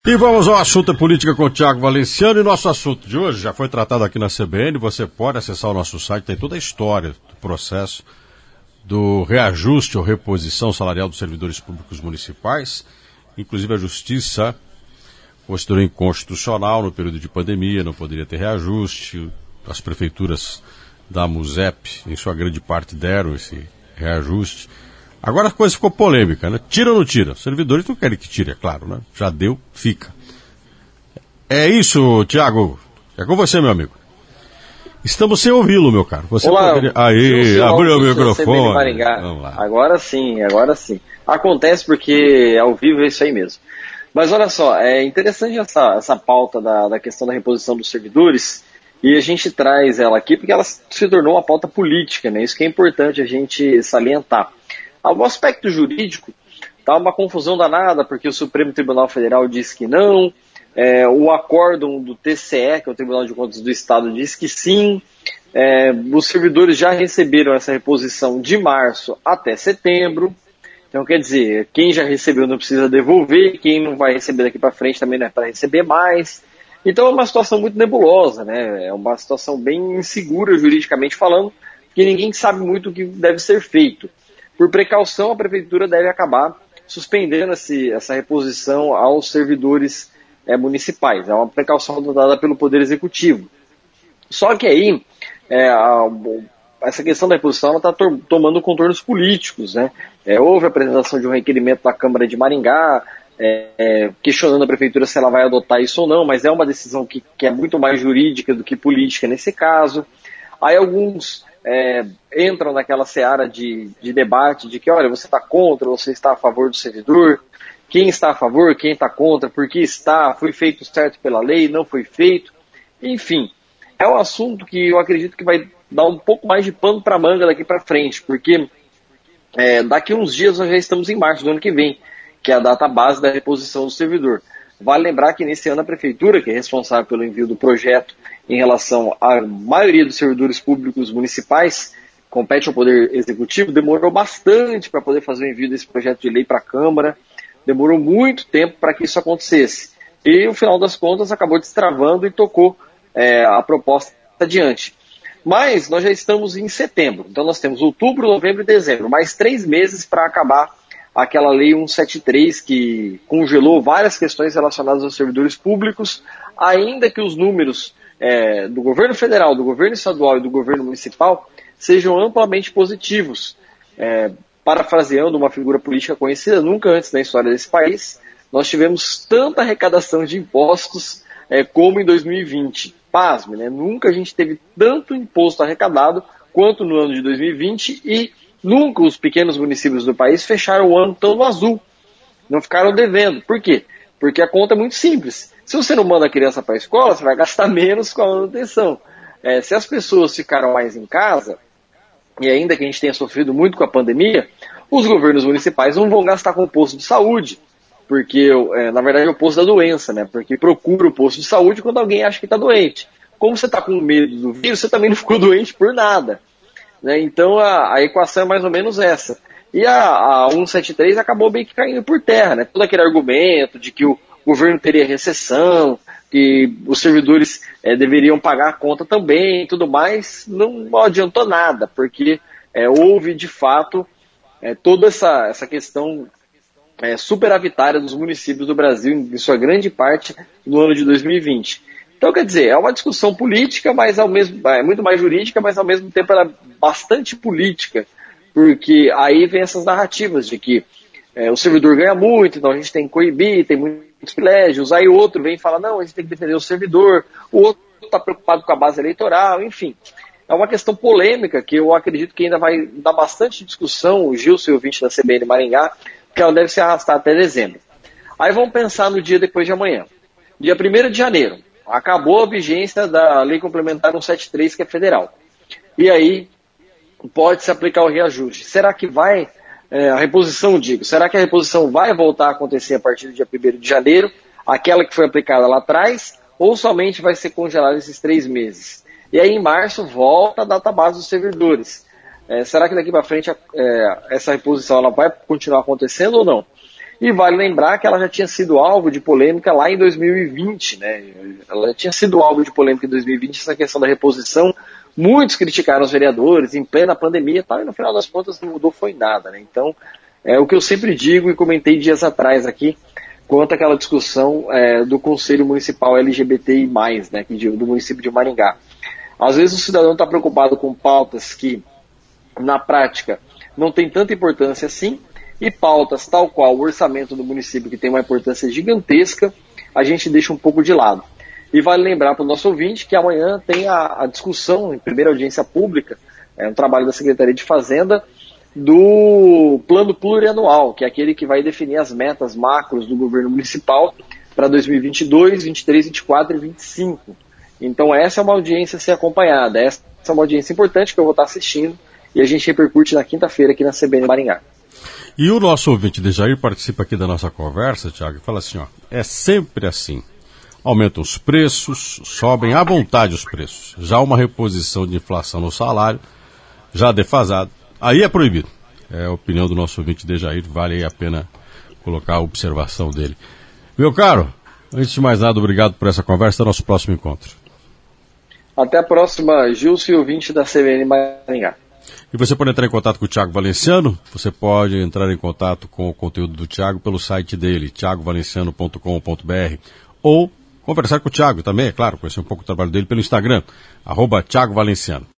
E vamos ao assunto política com o Tiago Valenciano. E nosso assunto de hoje já foi tratado aqui na CBN. Você pode acessar o nosso site, tem toda a história do processo do reajuste ou reposição salarial dos servidores públicos municipais. Inclusive a Justiça considerou inconstitucional no período de pandemia, não poderia ter reajuste. As prefeituras da MUSEP, em sua grande parte, deram esse reajuste. Agora a coisa ficou polêmica, né? Tira ou não tira? Os servidores não querem que tire, é claro, né? Já deu, fica. É isso, Tiago. É com você, meu amigo. Estamos sem ouvi-lo, meu caro. Você Olá, poderia... Aí, abriu o microfone. Vamos lá. Agora sim. Acontece porque ao vivo é isso aí mesmo. Mas olha só, é interessante essa pauta da questão da reposição dos servidores, e a gente traz ela aqui porque ela se tornou uma pauta política, né? Isso que é importante a gente salientar. O aspecto jurídico está uma confusão danada, porque o Supremo Tribunal Federal diz que não, o acórdão do TCE, que é o Tribunal de Contas do Estado, diz que sim, os servidores já receberam essa reposição de março até setembro, então quer dizer, quem já recebeu não precisa devolver, quem não vai receber daqui para frente também não é para receber mais. Então é uma situação muito nebulosa, né? É uma situação bem insegura juridicamente falando, porque ninguém sabe muito o que deve ser feito. Por precaução, a prefeitura deve acabar suspendendo essa reposição aos servidores municipais. É uma precaução dada pelo Poder Executivo. Só que aí, essa questão da reposição está tomando contornos políticos, né? Houve a apresentação de um requerimento da Câmara de Maringá, questionando a prefeitura se ela vai adotar isso ou não, mas é uma decisão que é muito mais jurídica do que política nesse caso. Aí alguns entram naquela seara de debate de que, olha, você está contra, você está a favor do servidor, quem está a favor, quem está contra, por que está, foi feito certo pela lei, não foi feito, enfim, é um assunto que eu acredito que vai dar um pouco mais de pano para manga daqui para frente, porque daqui a uns dias nós já estamos em março do ano que vem, que é a data base da reposição do servidor. Vale lembrar que nesse ano a prefeitura, que é responsável pelo envio do projeto em relação à maioria dos servidores públicos municipais, compete ao Poder Executivo, demorou bastante para poder fazer o envio desse projeto de lei para a Câmara, demorou muito tempo para que isso acontecesse. E, no final das contas, acabou destravando e tocou a proposta adiante. Mas nós já estamos em setembro, então nós temos outubro, novembro e dezembro, mais 3 meses para acabar aquela lei 173 que congelou várias questões relacionadas aos servidores públicos, ainda que os números do governo federal, do governo estadual e do governo municipal sejam amplamente positivos. Parafraseando uma figura política conhecida, nunca antes na história desse país, nós tivemos tanta arrecadação de impostos como em 2020. Pasme, né? Nunca a gente teve tanto imposto arrecadado quanto no ano de 2020 e nunca os pequenos municípios do país fecharam o ano tão no azul. Não ficaram devendo. Por quê? Porque a conta é muito simples. Se você não manda a criança para a escola, você vai gastar menos com a manutenção. Se as pessoas ficaram mais em casa, e ainda que a gente tenha sofrido muito com a pandemia, os governos municipais não vão gastar com o posto de saúde, porque, na verdade, é o posto da doença, né? Porque procura o posto de saúde quando alguém acha que está doente. Como você está com medo do vírus, você também não ficou doente por nada. Né? Então a equação é mais ou menos essa. E a 173 acabou meio que caindo por terra, né? Todo aquele argumento de que o governo teria recessão, que os servidores deveriam pagar a conta também e tudo mais, não adiantou nada, porque houve de fato toda essa questão superavitária dos municípios do Brasil, em sua grande parte, no ano de 2020. Então, quer dizer, é uma discussão política, mas muito mais jurídica, mas ao mesmo tempo ela é bastante política, porque aí vem essas narrativas de que o servidor ganha muito, então a gente tem que coibir, tem muitos privilégios, aí o outro vem e fala, não, a gente tem que defender o servidor, o outro está preocupado com a base eleitoral, enfim. É uma questão polêmica que eu acredito que ainda vai dar bastante discussão, o Gilson, ouvinte da CBN Maringá, que ela deve se arrastar até dezembro. Aí vamos pensar no dia depois de amanhã. Dia 1º de janeiro, acabou a vigência da Lei Complementar 173, que é federal. E aí pode-se aplicar o reajuste. Será que vai, a reposição, será que a reposição vai voltar a acontecer a partir do dia 1º de janeiro, aquela que foi aplicada lá atrás, ou somente vai ser congelada esses 3 meses? E aí em março volta a data base dos servidores. Será que daqui para frente essa reposição ela vai continuar acontecendo ou não? E vale lembrar que ela já tinha sido alvo de polêmica lá em 2020, né? Ela já tinha sido alvo de polêmica em 2020, essa questão da reposição. Muitos criticaram os vereadores em plena pandemia e tal, e no final das contas não mudou foi nada, né? Então, é o que eu sempre digo e comentei dias atrás aqui, quanto àquela discussão do Conselho Municipal LGBTI+, né, do município de Maringá. Às vezes o cidadão está preocupado com pautas que, na prática, não tem tanta importância assim, e pautas tal qual o orçamento do município, que tem uma importância gigantesca, a gente deixa um pouco de lado. E vale lembrar para o nosso ouvinte que amanhã tem a discussão, em primeira audiência pública, um trabalho da Secretaria de Fazenda, do Plano Plurianual, que é aquele que vai definir as metas macros do governo municipal para 2022, 23, 24 e 25. Então essa é uma audiência a ser acompanhada, essa é uma audiência importante que eu vou estar assistindo e a gente repercute na quinta-feira aqui na CBN Maringá. E o nosso ouvinte Dejair participa aqui da nossa conversa, Tiago, e fala assim, ó, é sempre assim. Aumentam os preços, sobem à vontade os preços. Já uma reposição de inflação no salário, já defasado, aí é proibido. É a opinião do nosso ouvinte Dejair, vale aí a pena colocar a observação dele. Meu caro, antes de mais nada, obrigado por essa conversa, até o nosso próximo encontro. Até a próxima, Gilson e ouvinte da CBN Maringá. E você pode entrar em contato com o Thiago Valenciano, você pode entrar em contato com o conteúdo do Thiago pelo site dele, thiagovalenciano.com.br, ou conversar com o Thiago também, é claro, conhecer um pouco o trabalho dele pelo Instagram, @ThiagoValenciano.